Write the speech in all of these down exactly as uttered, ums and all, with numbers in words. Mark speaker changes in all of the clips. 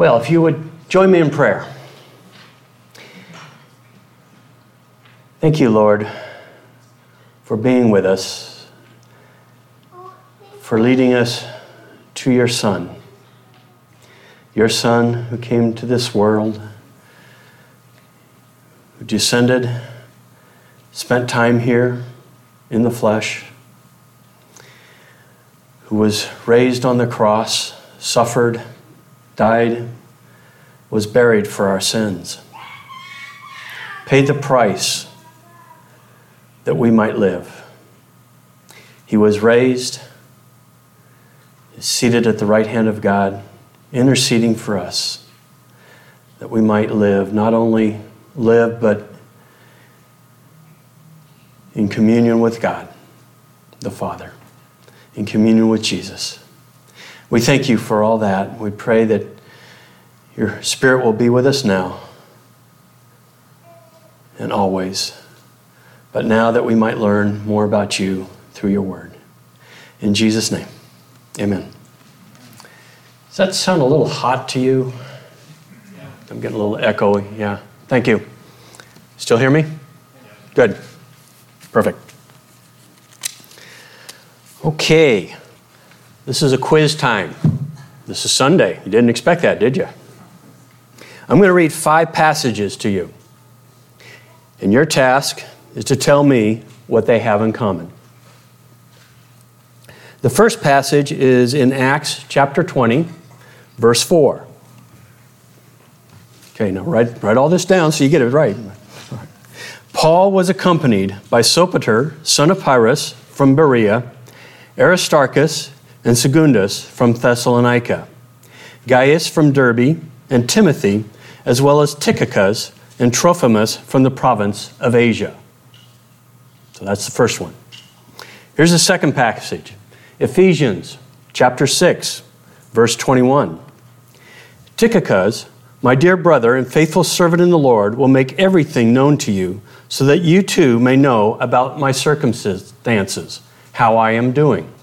Speaker 1: Well, if you would join me in prayer. Thank you, Lord, for being with us, for leading us to your Son, your Son who came to this world, who descended, spent time here in the flesh, who was raised on the cross, suffered, died, was buried for our sins, paid the price that we might live. He was raised, is seated at the right hand of God, interceding for us, that we might live, not only live, but in communion with God, the Father, in communion with Jesus. We thank you for all that. We pray that your Spirit will be with us now and always, but now that we might learn more about you through your word. In Jesus' name, amen. Does that sound a little hot to you? I'm getting a little echoey. Yeah, thank you. Still hear me? Good. Perfect. Okay, this is a quiz time. This is Sunday. You didn't expect that, did you? I'm going to read five passages to you. And your task is to tell me what they have in common. The first passage is in Acts chapter twenty, verse four. Okay, now write, write all this down so you get it right. Paul was accompanied by Sopater, son of Pyrrhus, from Berea, Aristarchus and Secundus from Thessalonica, Gaius from Derbe, and Timothy, as well as Tychicus and Trophimus from the province of Asia. So that's the first one. Here's the second passage. Ephesians chapter six, verse twenty-one. Tychicus, my dear brother and faithful servant in the Lord, will make everything known to you so that you too may know about my circumstances, how I am doing.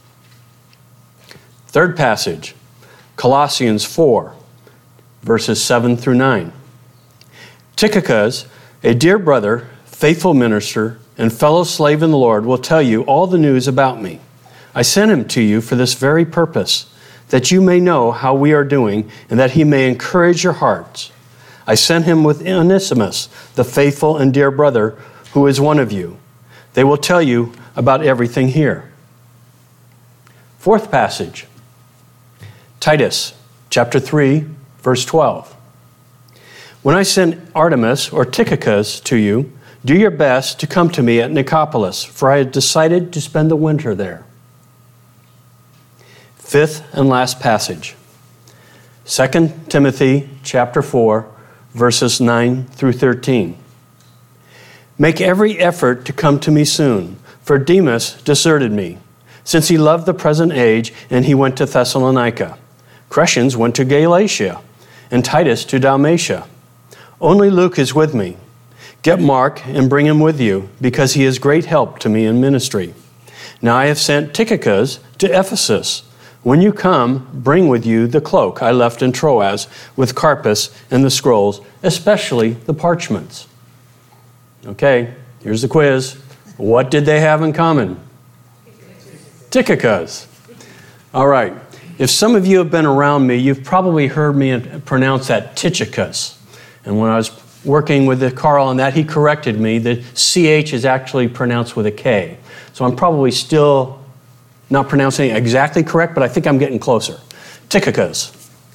Speaker 1: Third passage, Colossians four, verses seven through nine. Tychicus, a dear brother, faithful minister, and fellow slave in the Lord, will tell you all the news about me. I sent him to you for this very purpose, that you may know how we are doing, and that he may encourage your hearts. I sent him with Onesimus, the faithful and dear brother, who is one of you. They will tell you about everything here. Fourth passage, Titus chapter three, verse twelve. When I send Artemas or Tychicus to you, do your best to come to me at Nicopolis, for I have decided to spend the winter there. Fifth and last passage, Second Timothy chapter four, verses nine through thirteen. Make every effort to come to me soon, for Demas deserted me, since he loved the present age, and he went to Thessalonica. Crescens went to Galatia, and Titus to Dalmatia. Only Luke is with me. Get Mark and bring him with you, because he is great help to me in ministry. Now I have sent Tychicus to Ephesus. When you come, bring with you the cloak I left in Troas with Carpus and the scrolls, especially the parchments. Okay, here's the quiz. What did they have in common? Tychicus. All right. If some of you have been around me, you've probably heard me pronounce that Tychicus. And when I was working with Carl on that, he corrected me. The C H is actually pronounced with a K. So I'm probably still not pronouncing it exactly correct, but I think I'm getting closer. Tychicus.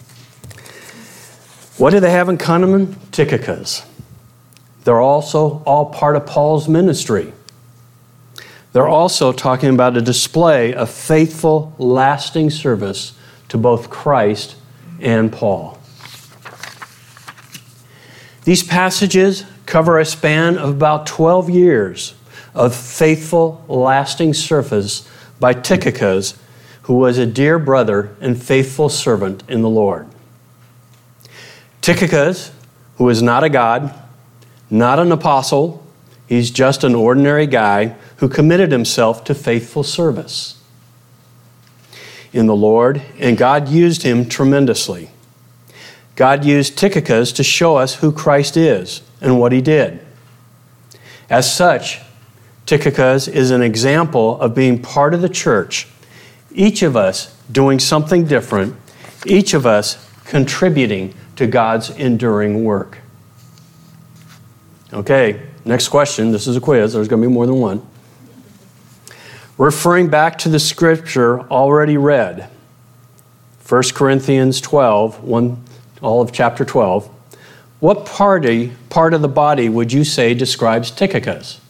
Speaker 1: What do they have in common? Tychicus. They're also all part of Paul's ministry. They're also talking about a display of faithful, lasting service to both Christ and Paul. These passages cover a span of about twelve years of faithful, lasting service by Tychicus, who was a dear brother and faithful servant in the Lord. Tychicus, who is not a god, not an apostle, he's just an ordinary guy who committed himself to faithful service in the Lord, and God used him tremendously. God used Tychicus to show us who Christ is and what he did. As such, Tychicus is an example of being part of the church, each of us doing something different, each of us contributing to God's enduring work. Okay, next question. This is a quiz. There's going to be more than one. Referring back to the scripture already read, First Corinthians twelve, one, all of chapter twelve, what party, part of the body would you say describes Tychicus?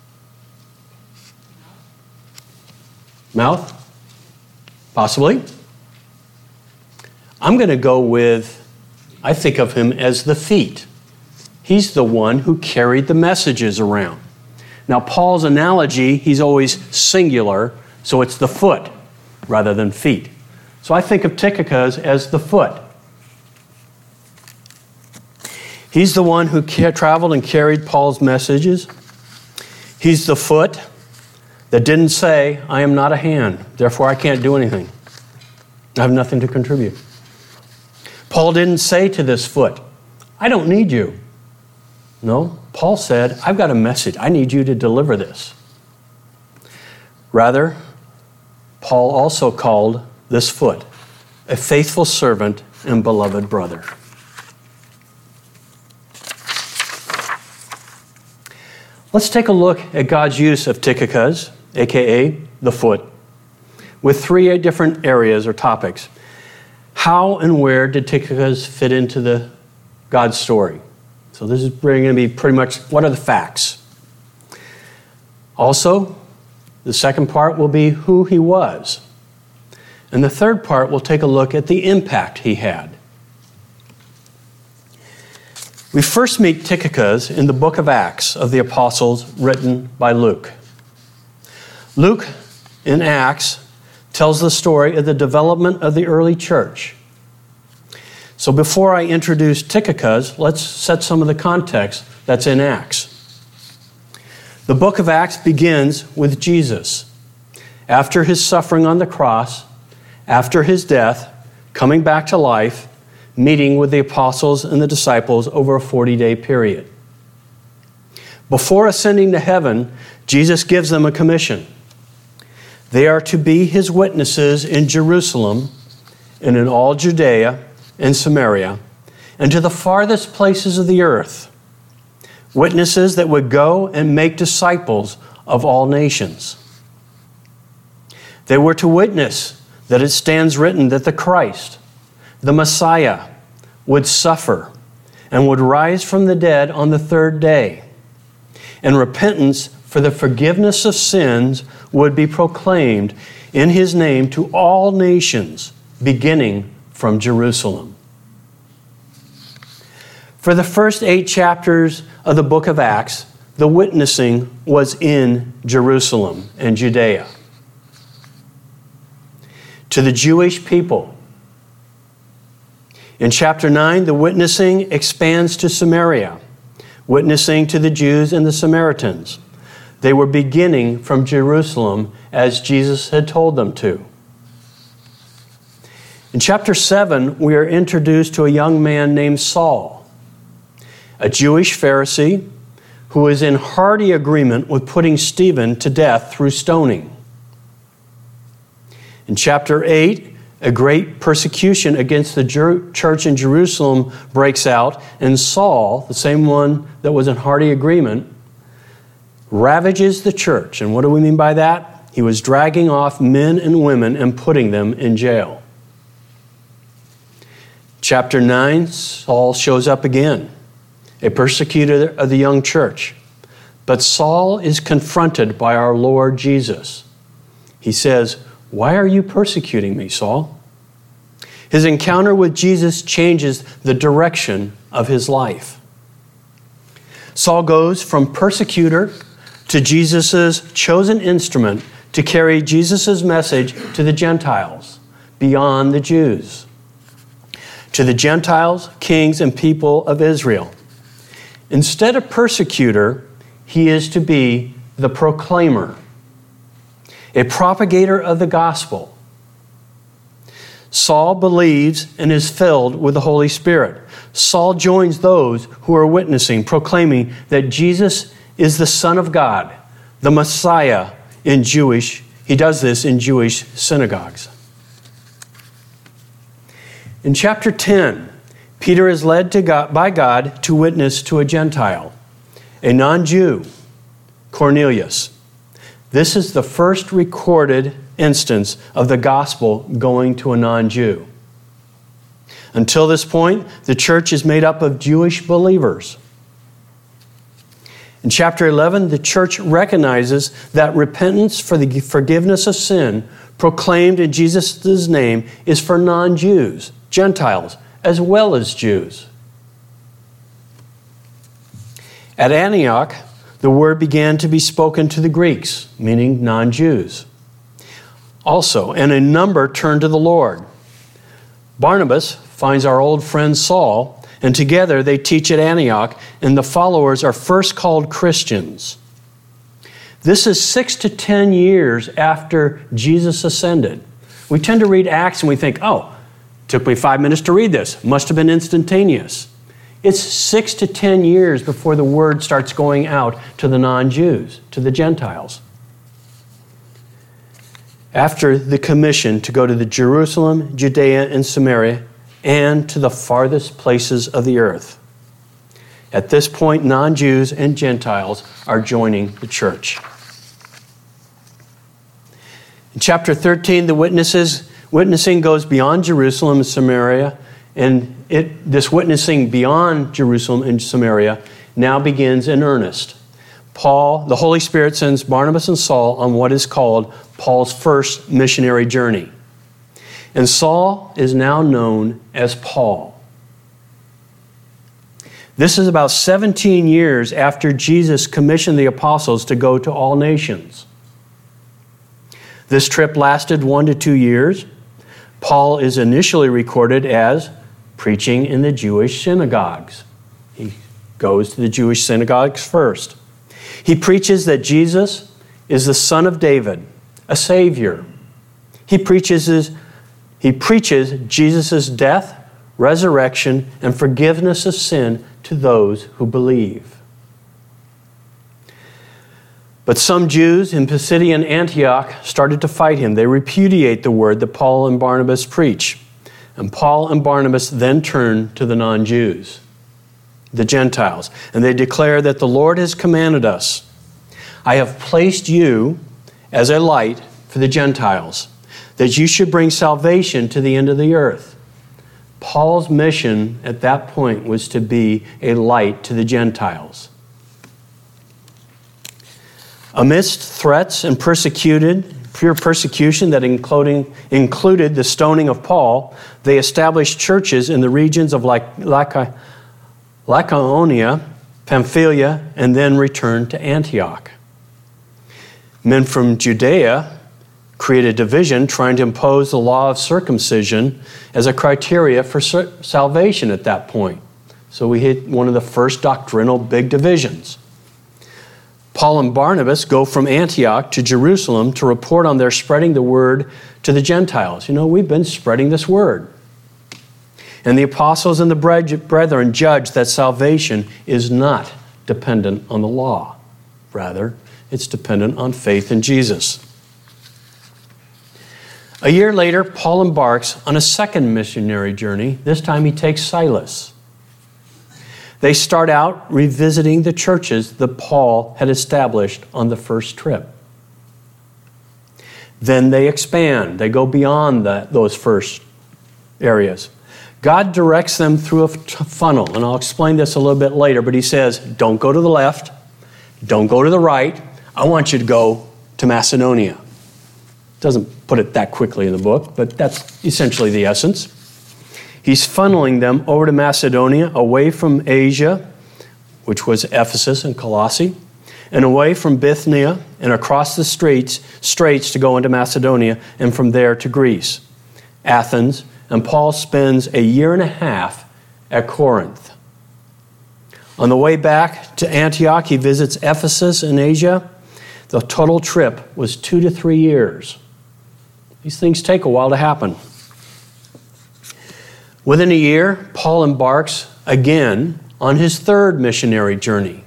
Speaker 1: Mouth? Possibly. I'm going to go with, I think of him as the feet. He's the one who carried the messages around. Now, Paul's analogy, he's always singular, so it's the foot rather than feet. So I think of Tychicus as the foot. He's the one who ca- traveled and carried Paul's messages. He's the foot that didn't say, I am not a hand, therefore I can't do anything. I have nothing to contribute. Paul didn't say to this foot, I don't need you. No, Paul said, I've got a message. I need you to deliver this. Rather, Paul also called this foot a faithful servant and beloved brother. Let's take a look at God's use of Tychicus, a k a the foot, with three different areas or topics. How and where did Tychicus fit into the God's story? So this is going to be pretty much, what are the facts? Also, the second part will be who he was. And the third part will take a look at the impact he had. We first meet Tychicus in the book of Acts of the Apostles written by Luke. Luke, in Acts, tells the story of the development of the early church. So before I introduce Tychicus, let's set some of the context that's in Acts. The book of Acts begins with Jesus. After his suffering on the cross, after his death, coming back to life, meeting with the apostles and the disciples over a forty-day period. Before ascending to heaven, Jesus gives them a commission. They are to be his witnesses in Jerusalem and in all Judea and Samaria, and to the farthest places of the earth, witnesses that would go and make disciples of all nations. They were to witness that it stands written that the Christ, the Messiah, would suffer and would rise from the dead on the third day, and repentance for the forgiveness of sins would be proclaimed in his name to all nations, beginning from Jerusalem. For the first eight chapters of the book of Acts, the witnessing was in Jerusalem and Judea. To the Jewish people. In chapter nine, the witnessing expands to Samaria, witnessing to the Jews and the Samaritans. They were beginning from Jerusalem as Jesus had told them to. In chapter seven, we are introduced to a young man named Saul, a Jewish Pharisee who is in hearty agreement with putting Stephen to death through stoning. In chapter eight, a great persecution against the church in Jerusalem breaks out, and Saul, the same one that was in hearty agreement, ravages the church. And what do we mean by that? He was dragging off men and women and putting them in jail. Chapter nine, Saul shows up again, a persecutor of the young church. But Saul is confronted by our Lord Jesus. He says, "Why are you persecuting me, Saul?" His encounter with Jesus changes the direction of his life. Saul goes from persecutor to Jesus' chosen instrument to carry Jesus' message to the Gentiles, beyond the Jews. To the Gentiles, kings, and people of Israel. Instead of persecutor, he is to be the proclaimer, a propagator of the gospel. Saul believes and is filled with the Holy Spirit. Saul joins those who are witnessing, proclaiming that Jesus is the Son of God, the Messiah in Jewish. He does this in Jewish synagogues. In chapter ten, Peter is led to God, by God to witness to a Gentile, a non-Jew, Cornelius. This is the first recorded instance of the gospel going to a non-Jew. Until this point, the church is made up of Jewish believers. In chapter eleven, the church recognizes that repentance for the forgiveness of sin proclaimed in Jesus' name is for non-Jews, Gentiles, as well as Jews. At Antioch, the word began to be spoken to the Greeks, meaning non-Jews. Also, and a number turned to the Lord. Barnabas finds our old friend Saul, and together they teach at Antioch, and the followers are first called Christians. This is six to ten years after Jesus ascended. We tend to read Acts and we think, oh, it took me five minutes to read this. Must have been instantaneous. It's six to ten years before the word starts going out to the non-Jews, to the Gentiles. After the commission to go to the Jerusalem, Judea, and Samaria, and to the farthest places of the earth. At this point, non-Jews and Gentiles are joining the church. In chapter thirteen, the witnesses, witnessing goes beyond Jerusalem and Samaria, and it, this witnessing beyond Jerusalem and Samaria now begins in earnest. Paul, the Holy Spirit sends Barnabas and Saul on what is called Paul's first missionary journey. And Saul is now known as Paul. This is about seventeen years after Jesus commissioned the apostles to go to all nations. This trip lasted one to two years. Paul is initially recorded as preaching in the Jewish synagogues. He goes to the Jewish synagogues first. He preaches that Jesus is the Son of David, a Savior. He preaches his, he preaches Jesus' death, resurrection, and forgiveness of sin to those who believe. But some Jews in Pisidian Antioch started to fight him. They repudiate the word that Paul and Barnabas preach. And Paul and Barnabas then turn to the non-Jews, the Gentiles, and they declare that the Lord has commanded us, I have placed you as a light for the Gentiles, that you should bring salvation to the end of the earth. Paul's mission at that point was to be a light to the Gentiles. Amidst threats and persecuted, pure persecution that including, included the stoning of Paul, they established churches in the regions of Lycaonia, Pamphylia, and then returned to Antioch. Men from Judea created division, trying to impose the law of circumcision as a criteria for salvation at that point. So we hit one of the first doctrinal big divisions. Paul and Barnabas go from Antioch to Jerusalem to report on their spreading the word to the Gentiles. You know, we've been spreading this word. And the apostles and the brethren judge that salvation is not dependent on the law. Rather, it's dependent on faith in Jesus. A year later, Paul embarks on a second missionary journey. This time he takes Silas. They start out revisiting the churches that Paul had established on the first trip. Then they expand. They go beyond that, those first areas. God directs them through a funnel, and I'll explain this a little bit later, but he says, don't go to the left, don't go to the right. I want you to go to Macedonia. Doesn't put it that quickly in the book, but that's essentially the essence. He's funneling them over to Macedonia, away from Asia, which was Ephesus and Colossae, and away from Bithynia and across the straits, straits to go into Macedonia, and from there to Greece, Athens, and Paul spends a year and a half at Corinth. On the way back to Antioch, he visits Ephesus in Asia. The total trip was two to three years. These things take a while to happen. Within a year, Paul embarks again on his third missionary journey.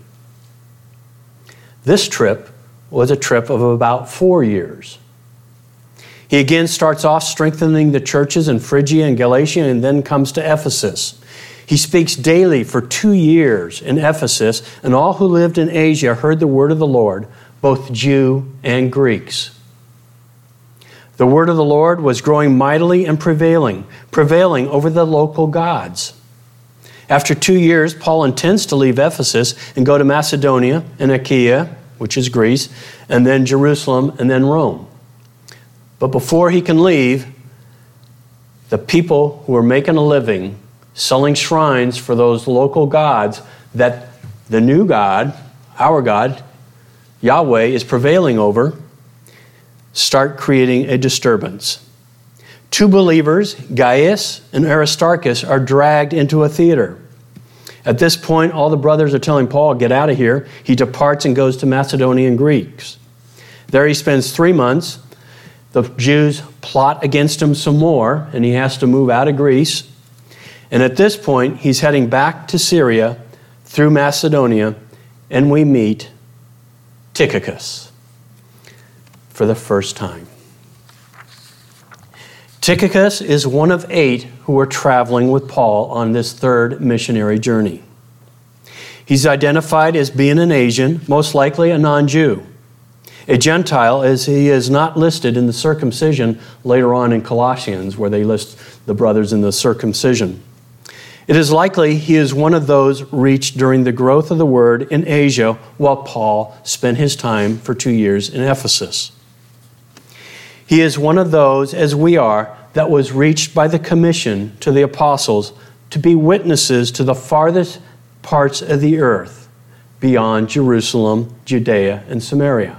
Speaker 1: This trip was a trip of about four years. He again starts off strengthening the churches in Phrygia and Galatia and then comes to Ephesus. He speaks daily for two years in Ephesus, and all who lived in Asia heard the word of the Lord, both Jew and Greeks. The word of the Lord was growing mightily and prevailing, prevailing over the local gods. After two years, Paul intends to leave Ephesus and go to Macedonia and Achaia, which is Greece, and then Jerusalem, and then Rome. But before he can leave, the people who are making a living selling shrines for those local gods that the new God, our God, Yahweh, is prevailing over, start creating a disturbance. Two believers, Gaius and Aristarchus, are dragged into a theater. At this point, all the brothers are telling Paul, get out of here. He departs and goes to Macedonia and Greeks. There he spends three months. The Jews plot against him some more, and he has to move out of Greece. And at this point, he's heading back to Syria through Macedonia, and we meet Tychicus for the first time. Tychicus is one of eight who are traveling with Paul on this third missionary journey. He's identified as being an Asian, most likely a non-Jew. A Gentile, as he is not listed in the circumcision later on in Colossians, where they list the brothers in the circumcision. It is likely he is one of those reached during the growth of the word in Asia while Paul spent his time for two years in Ephesus. He is one of those, as we are, that was reached by the commission to the apostles to be witnesses to the farthest parts of the earth beyond Jerusalem, Judea, and Samaria.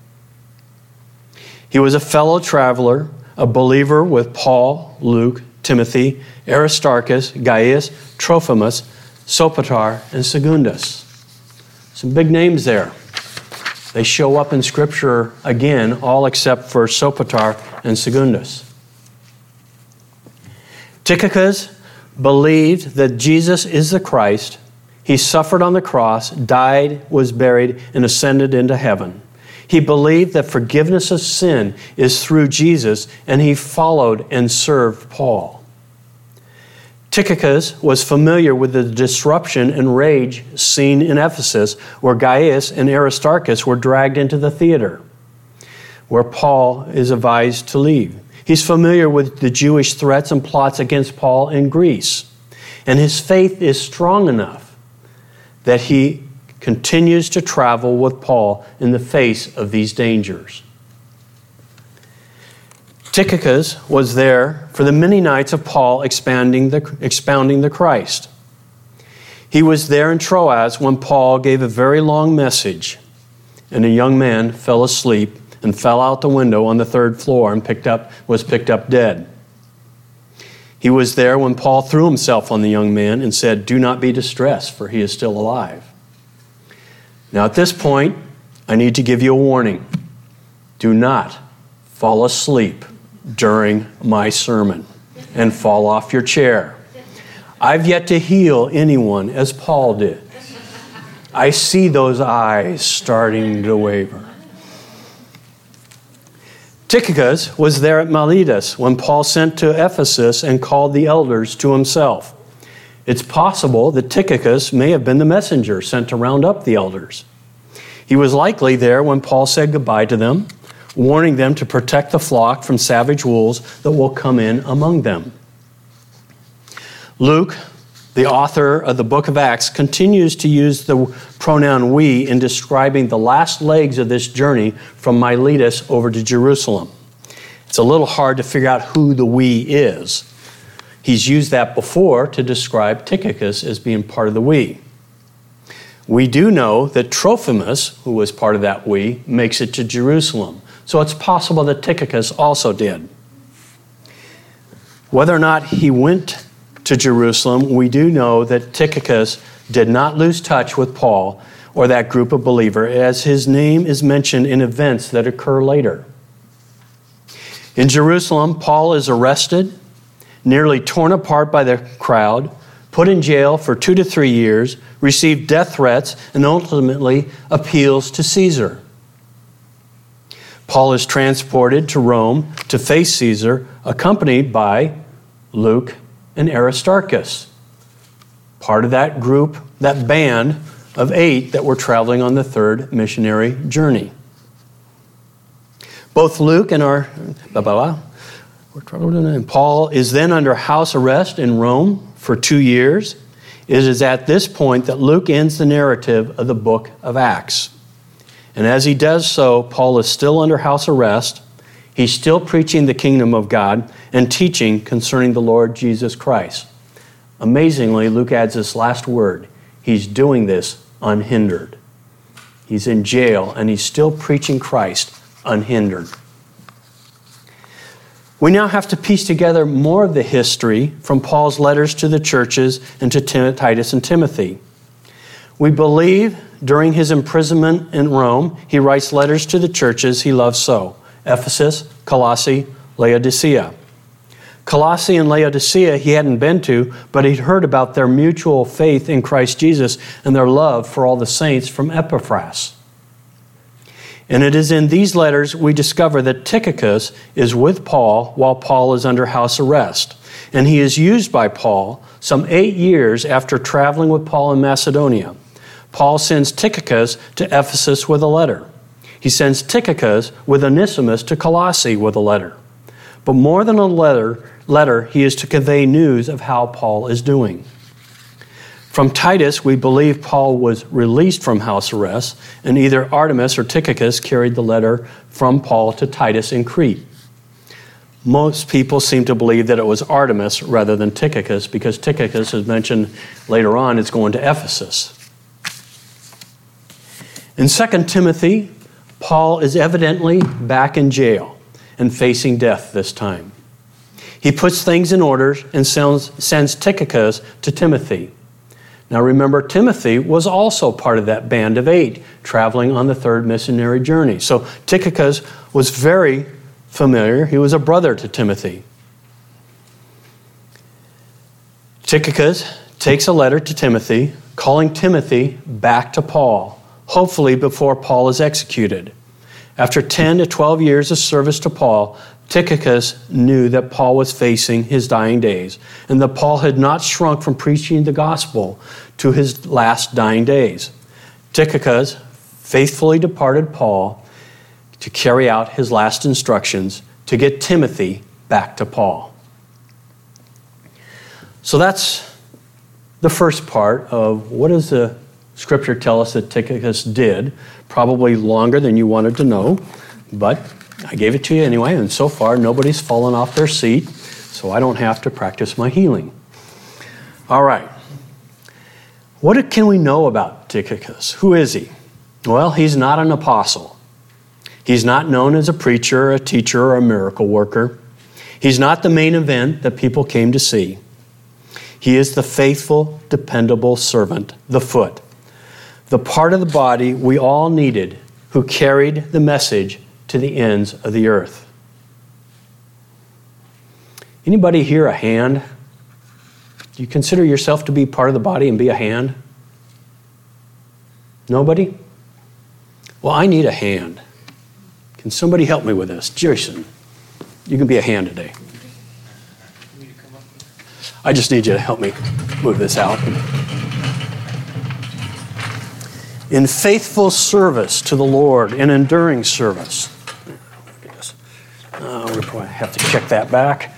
Speaker 1: He was a fellow traveler, a believer with Paul, Luke, Timothy, Aristarchus, Gaius, Trophimus, Sopater, and Secundus. Some big names there. They show up in Scripture again, all except for Sopater and Secundus. Tychicus believed that Jesus is the Christ. He suffered on the cross, died, was buried, and ascended into heaven. He believed that forgiveness of sin is through Jesus, and he followed and served Paul. Tychicus was familiar with the disruption and rage seen in Ephesus, where Gaius and Aristarchus were dragged into the theater, where Paul is advised to leave. He's familiar with the Jewish threats and plots against Paul in Greece, and his faith is strong enough that he continues to travel with Paul in the face of these dangers. Tychicus was there for the many nights of Paul expanding the, expounding the Christ. He was there in Troas when Paul gave a very long message, and a young man fell asleep and fell out the window on the third floor and picked up, was picked up dead. He was there when Paul threw himself on the young man and said, "Do not be distressed, for he is still alive." Now at this point, I need to give you a warning. Do not fall asleep during my sermon and fall off your chair. I've yet to heal anyone as Paul did. I see those eyes starting to waver. Tychicus was there at Miletus when Paul sent to Ephesus and called the elders to himself. It's possible that Tychicus may have been the messenger sent to round up the elders. He was likely there when Paul said goodbye to them, warning them to protect the flock from savage wolves that will come in among them. Luke, the author of the book of Acts, continues to use the pronoun we in describing the last legs of this journey from Miletus over to Jerusalem. It's a little hard to figure out who the we is. He's used that before to describe Tychicus as being part of the we. We do know that Trophimus, who was part of that we, makes it to Jerusalem. So it's possible that Tychicus also did. Whether or not he went to Jerusalem, we do know that Tychicus did not lose touch with Paul or that group of believers, as his name is mentioned in events that occur later. In Jerusalem, Paul is arrested, nearly torn apart by the crowd, put in jail for two to three years, received death threats, and ultimately appeals to Caesar. Paul is transported to Rome to face Caesar, accompanied by Luke and Aristarchus, part of that group, that band of eight that were traveling on the third missionary journey. Both Luke and our blah, blah, blah, and Paul is then under house arrest in Rome for two years. It is at this point that Luke ends the narrative of the book of Acts. And as he does so, Paul is still under house arrest. He's still preaching the kingdom of God and teaching concerning the Lord Jesus Christ. Amazingly, Luke adds this last word. He's doing this unhindered. He's in jail and he's still preaching Christ unhindered. We now have to piece together more of the history from Paul's letters to the churches and to Tim- Titus and Timothy. We believe during his imprisonment in Rome, he writes letters to the churches he loves so: Ephesus, Colossae, Laodicea. Colossae and Laodicea he hadn't been to, but he'd heard about their mutual faith in Christ Jesus and their love for all the saints from Epaphras. And it is in these letters we discover that Tychicus is with Paul while Paul is under house arrest. And he is used by Paul some eight years after traveling with Paul in Macedonia. Paul sends Tychicus to Ephesus with a letter. He sends Tychicus with Onesimus to Colossae with a letter. But more than a letter, letter, he is to convey news of how Paul is doing. From Titus, we believe Paul was released from house arrest, and either Artemas or Tychicus carried the letter from Paul to Titus in Crete. Most people seem to believe that it was Artemas rather than Tychicus, because Tychicus, as mentioned later on, is going to Ephesus. In Second Timothy, Paul is evidently back in jail and facing death this time. He puts things in order and sends, sends Tychicus to Timothy. Now remember, Timothy was also part of that band of eight traveling on the third missionary journey. So Tychicus was very familiar. He was a brother to Timothy. Tychicus takes a letter to Timothy, calling Timothy back to Paul, hopefully before Paul is executed. After ten to twelve years of service to Paul, Tychicus knew that Paul was facing his dying days, and that Paul had not shrunk from preaching the gospel to his last dying days. Tychicus faithfully departed Paul to carry out his last instructions to get Timothy back to Paul. So that's the first part of what does the Scripture tell us that Tychicus did. Probably longer than you wanted to know, but I gave it to you anyway, and so far nobody's fallen off their seat, so I don't have to practice my healing. All right. What can we know about Tychicus? Who is he? Well, he's not an apostle. He's not known as a preacher, a teacher, or a miracle worker. He's not the main event that people came to see. He is the faithful, dependable servant, the foot, the part of the body we all needed, who carried the message to the ends of the earth. Anybody here a hand? Do you consider yourself to be part of the body and be a hand? Nobody? Well, I need a hand. Can somebody help me with this? Jason, you can be a hand today. I just need you to help me move this out. In faithful service to the Lord, in enduring service. Uh, we'll probably have to check that back.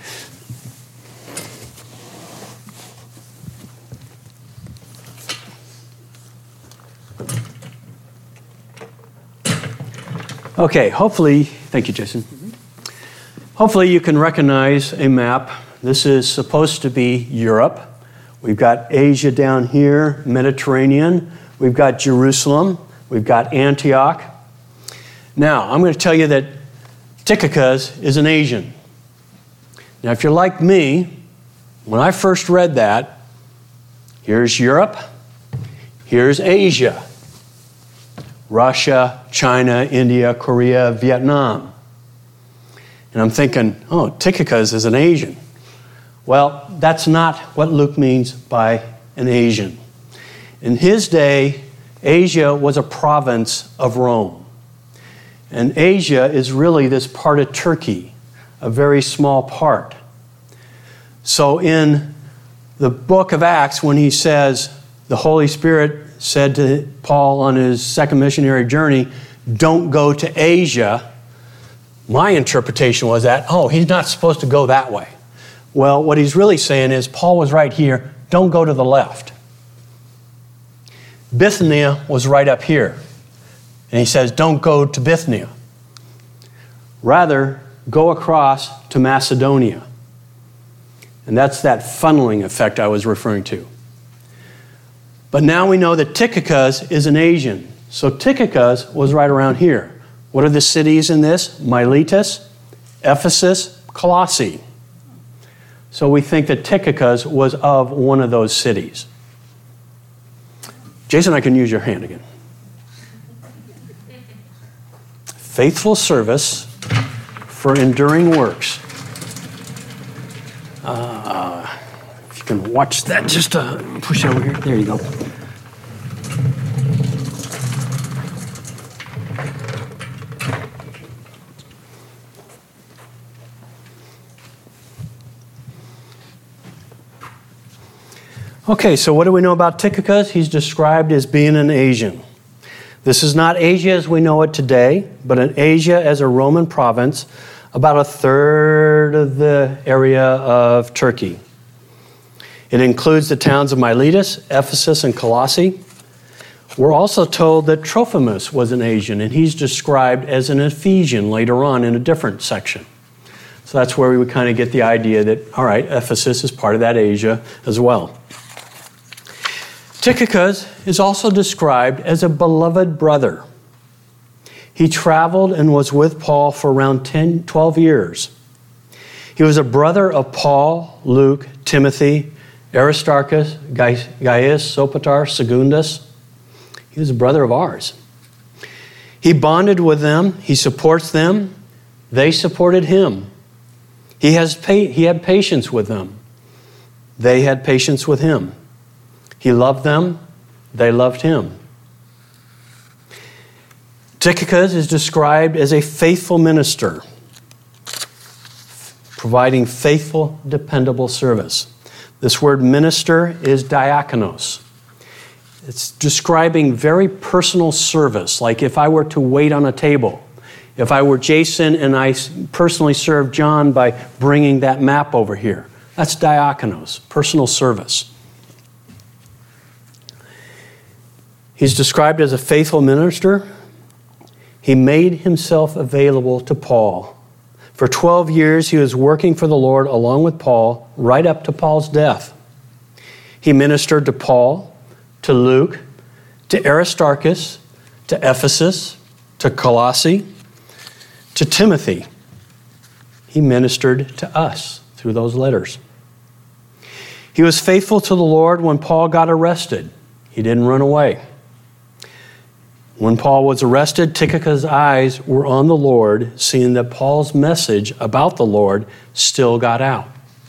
Speaker 1: Okay, hopefully, thank you, Jason. Hopefully you can recognize a map. This is supposed to be Europe. We've got Asia down here, Mediterranean. We've got Jerusalem. We've got Antioch. Now, I'm going to tell you that Tychicus is an Asian. Now, if you're like me, when I first read that, here's Europe, here's Asia. Russia, China, India, Korea, Vietnam. And I'm thinking, oh, Tychicus is an Asian. Well, that's not what Luke means by an Asian. In his day, Asia was a province of Rome. And Asia is really this part of Turkey, a very small part. So in the book of Acts, when he says the Holy Spirit said to Paul on his second missionary journey, don't go to Asia, my interpretation was that, oh, he's not supposed to go that way. Well, what he's really saying is Paul was right here, don't go to the left. Bithynia was right up here. And he says, don't go to Bithynia. Rather, go across to Macedonia. And that's that funneling effect I was referring to. But now we know that Tychicus is an Asian. So Tychicus was right around here. What are the cities in this? Miletus, Ephesus, Colossae. So we think that Tychicus was of one of those cities. Jason, I can use your hand again. Faithful service for enduring works. Uh, if you can watch that, just uh, push it over here. There you go. Okay, so what do we know about Tychicus? He's described as being an Asian. This is not Asia as we know it today, but an Asia as a Roman province, about a third of the area of Turkey. It includes the towns of Miletus, Ephesus, and Colossae. We're also told that Trophimus was an Asian, and he's described as an Ephesian later on in a different section. So that's where we would kind of get the idea that, all right, Ephesus is part of that Asia as well. Tychicus is also described as a beloved brother. He traveled and was with Paul for around ten, twelve years. He was a brother of Paul, Luke, Timothy, Aristarchus, Gaius, Sopater, Secundus. He was a brother of ours. He bonded with them. He supports them. They supported him. He has pa- he had patience with them. They had patience with him. He loved them. They loved him. Tychicus is described as a faithful minister, providing faithful, dependable service. This word minister is diakonos. It's describing very personal service, like if I were to wait on a table. If I were Jason and I personally served John by bringing that map over here. That's diakonos, personal service. He's described as a faithful minister. He made himself available to Paul. For twelve years, he was working for the Lord along with Paul, right up to Paul's death. He ministered to Paul, to Luke, to Aristarchus, to Ephesus, to Colossae, to Timothy. He ministered to us through those letters. He was faithful to the Lord when Paul got arrested. He didn't run away. When Paul was arrested, Tychicus' eyes were on the Lord, seeing that Paul's message about the Lord still got out.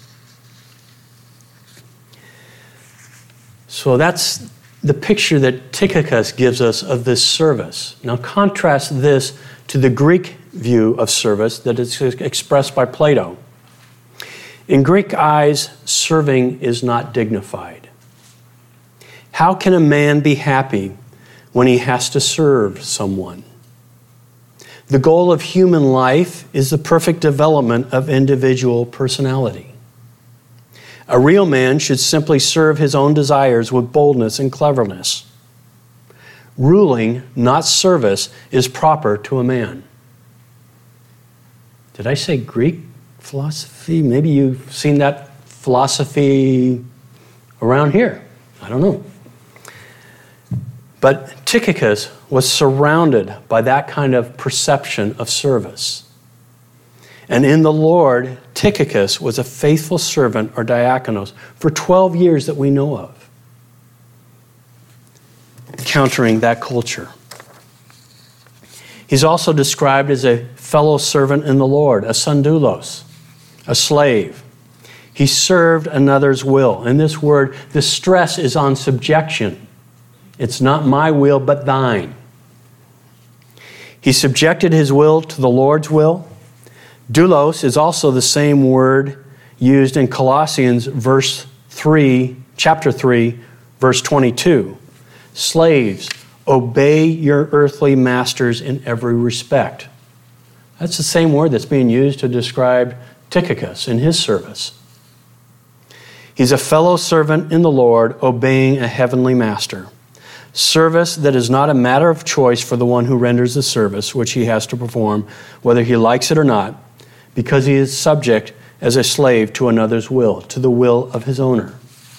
Speaker 1: So that's the picture that Tychicus gives us of this service. Now contrast this to the Greek view of service that is expressed by Plato. In Greek eyes, serving is not dignified. How can a man be happy when he has to serve someone? The goal of human life is the perfect development of individual personality. A real man should simply serve his own desires with boldness and cleverness. Ruling, not service, is proper to a man. Did I say Greek philosophy? Maybe you've seen that philosophy around here. I don't know. But Tychicus was surrounded by that kind of perception of service. And in the Lord, Tychicus was a faithful servant or diakonos for twelve years that we know of, countering that culture. He's also described as a fellow servant in the Lord, a sundulos, a slave. He served another's will. And this word, the stress is on subjection. It's not my will, but thine. He subjected his will to the Lord's will. Doulos is also the same word used in Colossians verse three, chapter three, verse twenty-two. Slaves, obey your earthly masters in every respect. That's the same word that's being used to describe Tychicus in his service. He's a fellow servant in the Lord, obeying a heavenly master. Service that is not a matter of choice for the one who renders the service, which he has to perform, whether he likes it or not, because he is subject as a slave to another's will, to the will of his owner.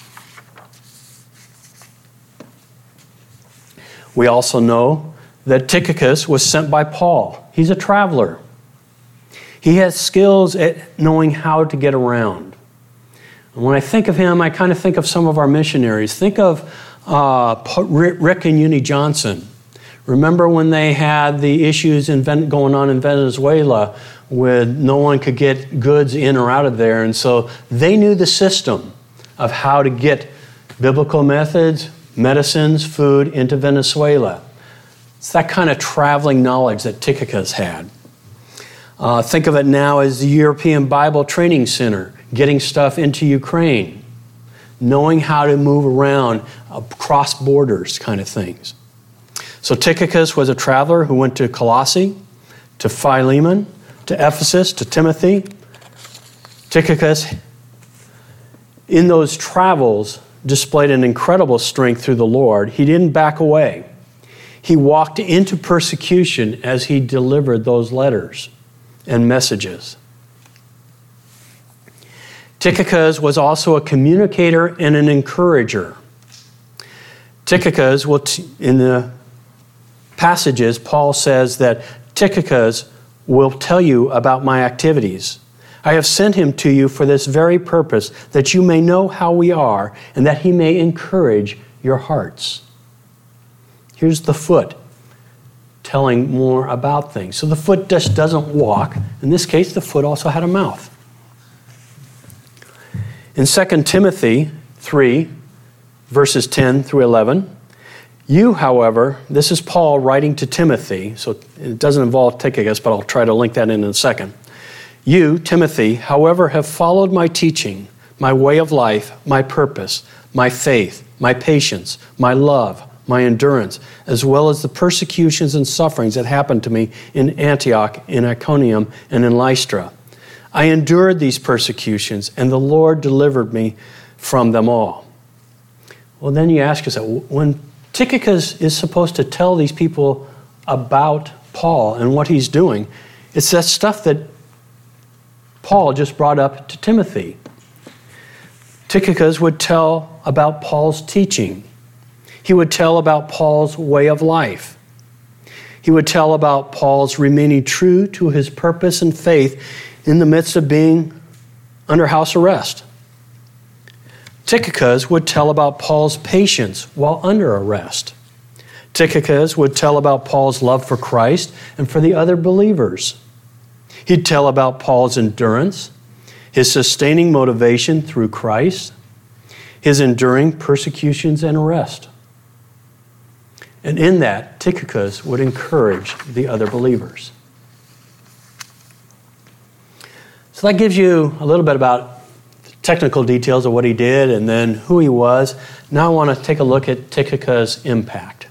Speaker 1: We also know that Tychicus was sent by Paul. He's a traveler. He has skills at knowing how to get around. And when I think of him, I kind of think of some of our missionaries. Think of uh, Rick and Uni Johnson. Remember when they had the issues in, going on in Venezuela with no one could get goods in or out of there, and so they knew the system of how to get biblical methods, medicines, food into Venezuela. It's that kind of traveling knowledge that Tychicus had. Uh, think of it now as the European Bible Training Center, getting stuff into Ukraine, knowing how to move around, uh, cross borders kind of things. So Tychicus was a traveler who went to Colossae, to Philemon, to Ephesus, to Timothy. Tychicus, in those travels, displayed an incredible strength through the Lord. He didn't back away. He walked into persecution as he delivered those letters and messages. Tychicus was also a communicator and an encourager. Tychicus, will t- in the passages, Paul says that Tychicus will tell you about my activities. I have sent him to you for this very purpose, that you may know how we are, and that he may encourage your hearts. Here's the foot telling more about things. So the foot just doesn't walk. In this case, the foot also had a mouth. In Second Timothy three, verses ten through eleven, you, however, this is Paul writing to Timothy, so it doesn't involve Tychicus, but I'll try to link that in in a second. You, Timothy, however, have followed my teaching, my way of life, my purpose, my faith, my patience, my love, my endurance, as well as the persecutions and sufferings that happened to me in Antioch, in Iconium, and in Lystra. I endured these persecutions, and the Lord delivered me from them all. Well, then you ask yourself, when Tychicus is supposed to tell these people about Paul and what he's doing, it's that stuff that Paul just brought up to Timothy. Tychicus would tell about Paul's teaching. He would tell about Paul's way of life. He would tell about Paul's remaining true to his purpose and faith in the midst of being under house arrest. Tychicus would tell about Paul's patience while under arrest. Tychicus would tell about Paul's love for Christ and for the other believers. He'd tell about Paul's endurance, his sustaining motivation through Christ, his enduring persecutions and arrest. And in that, Tychicus would encourage the other believers. So that gives you a little bit about the technical details of what he did and then who he was. Now I want to take a look at Tychicus' impact.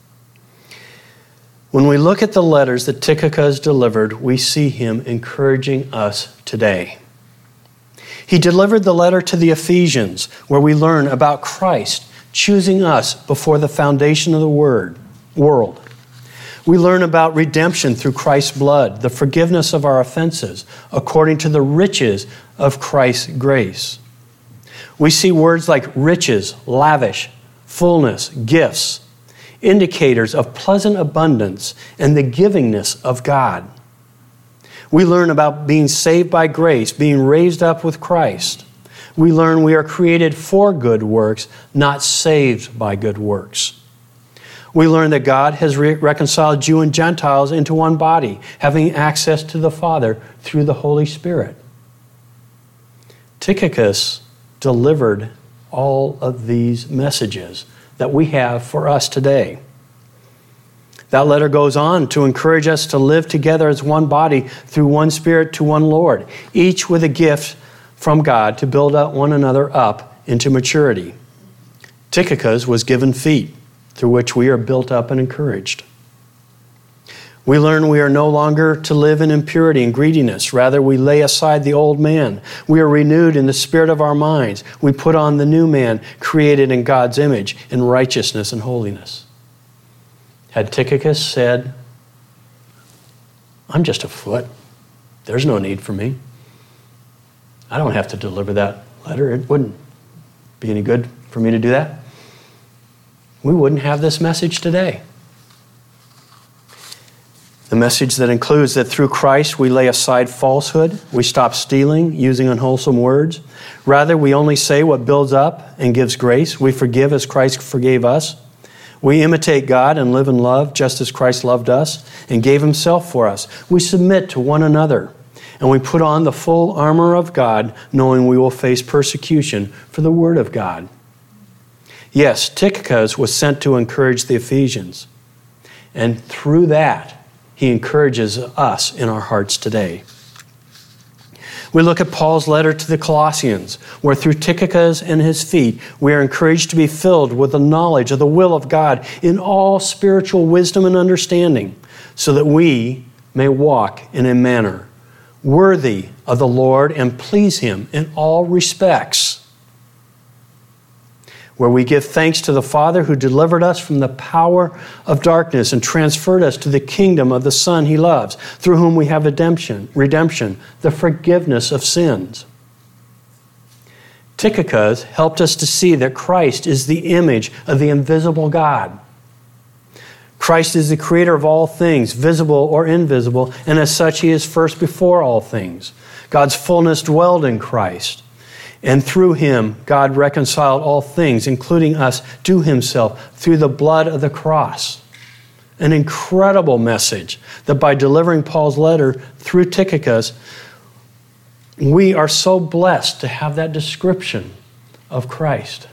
Speaker 1: When we look at the letters that Tychicus delivered, we see him encouraging us today. He delivered the letter to the Ephesians, where we learn about Christ choosing us before the foundation of the word, world. We learn about redemption through Christ's blood, the forgiveness of our offenses, according to the riches of Christ's grace. We see words like riches, lavish, fullness, gifts, indicators of pleasant abundance and the givingness of God. We learn about being saved by grace, being raised up with Christ. We learn we are created for good works, not saved by good works. We learn that God has re- reconciled Jew and Gentiles into one body, having access to the Father through the Holy Spirit. Tychicus delivered all of these messages that we have for us today. That letter goes on to encourage us to live together as one body through one Spirit to one Lord, each with a gift from God to build up one another up into maturity. Tychicus was given feet through which we are built up and encouraged. We learn we are no longer to live in impurity and greediness. Rather, we lay aside the old man. We are renewed in the spirit of our minds. We put on the new man, created in God's image, in righteousness and holiness. Had Tychicus said, I'm just a foot. There's no need for me. I don't have to deliver that letter. It wouldn't be any good for me to do that. We wouldn't have this message today. The message that includes that through Christ we lay aside falsehood, we stop stealing, using unwholesome words. Rather, we only say what builds up and gives grace. We forgive as Christ forgave us. We imitate God and live in love just as Christ loved us and gave himself for us. We submit to one another, and we put on the full armor of God, knowing we will face persecution for the word of God. Yes, Tychicus was sent to encourage the Ephesians, and through that, he encourages us in our hearts today. We look at Paul's letter to the Colossians, where through Tychicus and his feet, we are encouraged to be filled with the knowledge of the will of God in all spiritual wisdom and understanding, so that we may walk in a manner worthy of the Lord and please him in all respects, where we give thanks to the Father who delivered us from the power of darkness and transferred us to the kingdom of the Son he loves, through whom we have redemption, redemption, the forgiveness of sins. Tychicus helped us to see that Christ is the image of the invisible God. Christ is the creator of all things, visible or invisible, and as such he is first before all things. God's fullness dwelled in Christ. And through him, God reconciled all things, including us, to himself through the blood of the cross. An incredible message that by delivering Paul's letter through Tychicus, we are so blessed to have that description of Christ.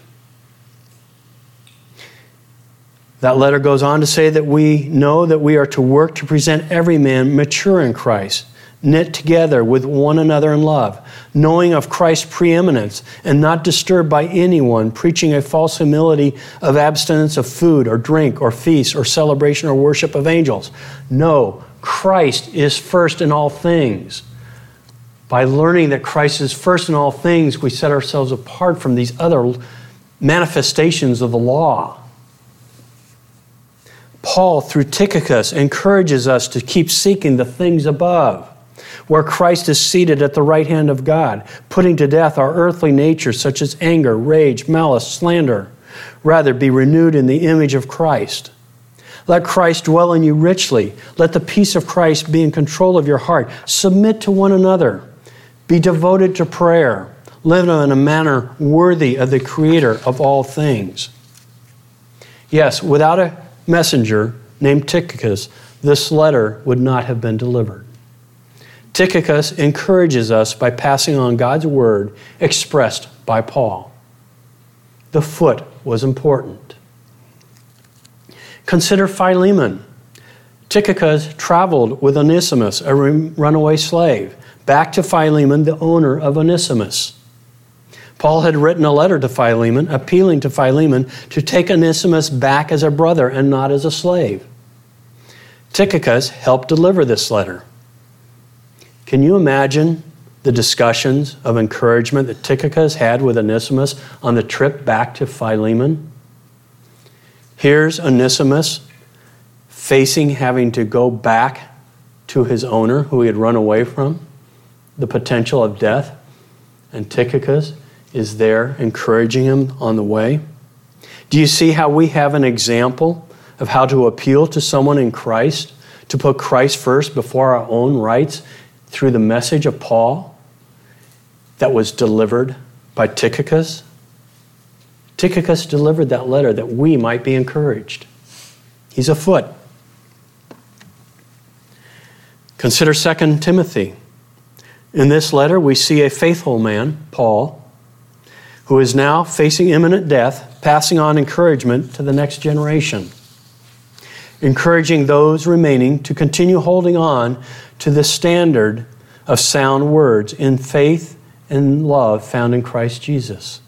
Speaker 1: That letter goes on to say that we know that we are to work to present every man mature in Christ, knit together with one another in love, knowing of Christ's preeminence and not disturbed by anyone preaching a false humility of abstinence of food or drink or feast or celebration or worship of angels. No, Christ is first in all things. By learning that Christ is first in all things, we set ourselves apart from these other manifestations of the law. Paul, through Tychicus, encourages us to keep seeking the things above, where Christ is seated at the right hand of God, putting to death our earthly nature, such as anger, rage, malice, slander. Rather, be renewed in the image of Christ. Let Christ dwell in you richly. Let the peace of Christ be in control of your heart. Submit to one another. Be devoted to prayer. Live in a manner worthy of the Creator of all things. Yes, without a messenger named Tychicus, this letter would not have been delivered. Tychicus encourages us by passing on God's word expressed by Paul. The foot was important. Consider Philemon. Tychicus traveled with Onesimus, a runaway slave, back to Philemon, the owner of Onesimus. Paul had written a letter to Philemon, appealing to Philemon to take Onesimus back as a brother and not as a slave. Tychicus helped deliver this letter. Can you imagine the discussions of encouragement that Tychicus had with Onesimus on the trip back to Philemon? Here's Onesimus facing having to go back to his owner who he had run away from, the potential of death, and Tychicus is there encouraging him on the way. Do you see how we have an example of how to appeal to someone in Christ, to put Christ first before our own rights through the message of Paul that was delivered by Tychicus? Tychicus delivered that letter that we might be encouraged. He's a foot. Consider Second Timothy. In this letter, we see a faithful man, Paul, who is now facing imminent death, passing on encouragement to the next generation, encouraging those remaining to continue holding on to the standard of sound words in faith and love found in Christ Jesus.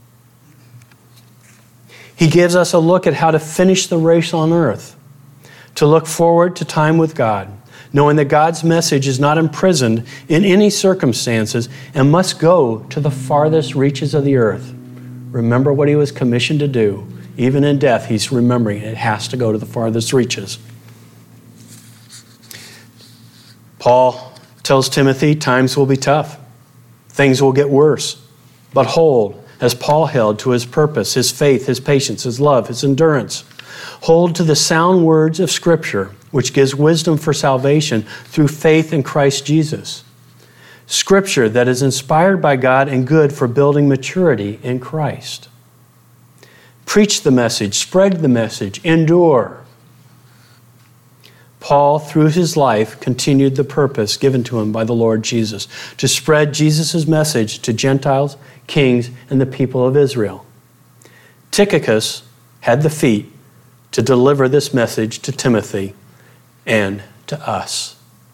Speaker 1: He gives us a look at how to finish the race on earth, to look forward to time with God, knowing that God's message is not imprisoned in any circumstances and must go to the farthest reaches of the earth. Remember what he was commissioned to do. Even in death, he's remembering it has to go to the farthest reaches. Paul tells Timothy, times will be tough. Things will get worse. But hold, as Paul held to his purpose, his faith, his patience, his love, his endurance. Hold to the sound words of Scripture, which gives wisdom for salvation through faith in Christ Jesus. Scripture that is inspired by God and good for building maturity in Christ. Preach the message, spread the message, endure. Paul, through his life, continued the purpose given to him by the Lord Jesus, to spread Jesus' message to Gentiles, kings, and the people of Israel. Tychicus had the feet to deliver this message to Timothy and to us.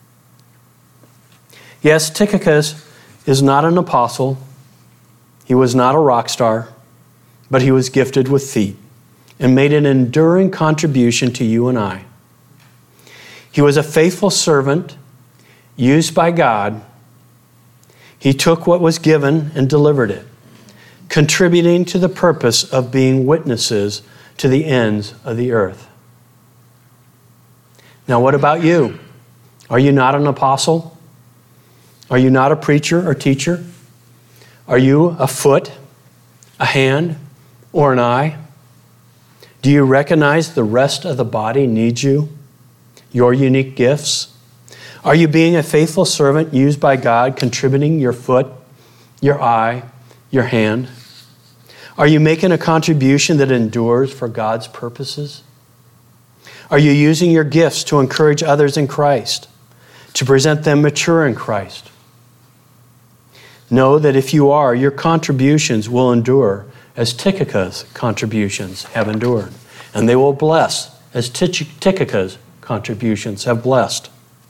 Speaker 1: Yes, Tychicus is not an apostle. He was not a rock star, but he was gifted with feet and made an enduring contribution to you and I. He was a faithful servant used by God. He took what was given and delivered it, contributing to the purpose of being witnesses to the ends of the earth. Now, what about you? Are you not an apostle? Are you not a preacher or teacher? Are you a foot, a hand, or an eye? Do you recognize the rest of the body needs you? Your unique gifts? Are you being a faithful servant used by God, contributing your foot, your eye, your hand? Are you making a contribution that endures for God's purposes? Are you using your gifts to encourage others in Christ, to present them mature in Christ? Know that if you are, your contributions will endure as Tychicus' contributions have endured, and they will bless as Tychicus' contributions have blessed.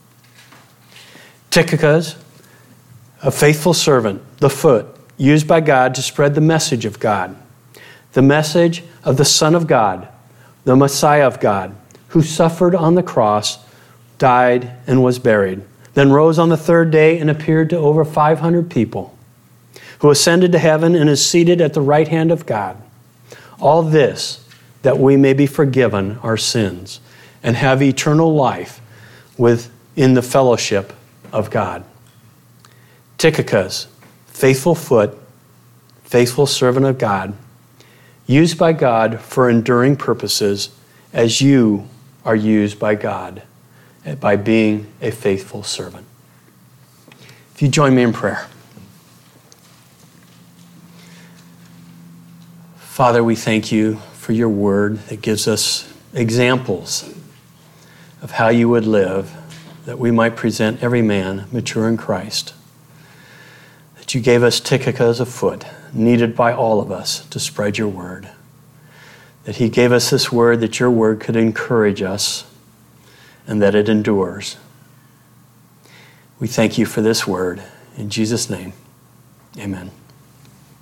Speaker 1: Tychicus, a faithful servant, the foot, used by God to spread the message of God, the message of the Son of God, the Messiah of God, who suffered on the cross, died, and was buried, then rose on the third day and appeared to over five hundred people, who ascended to heaven and is seated at the right hand of God. All this that we may be forgiven our sins and have eternal life within the fellowship of God. Tychicus, faithful foot, faithful servant of God, used by God for enduring purposes as you are used by God by being a faithful servant. If you join me in prayer. Father, we thank you for your word that gives us examples of how you would live, that we might present every man mature in Christ. That you gave us Tychicus a foot, needed by all of us to spread your word. That he gave us this word, that your word could encourage us and that it endures. We thank you for this word. In Jesus' name, amen.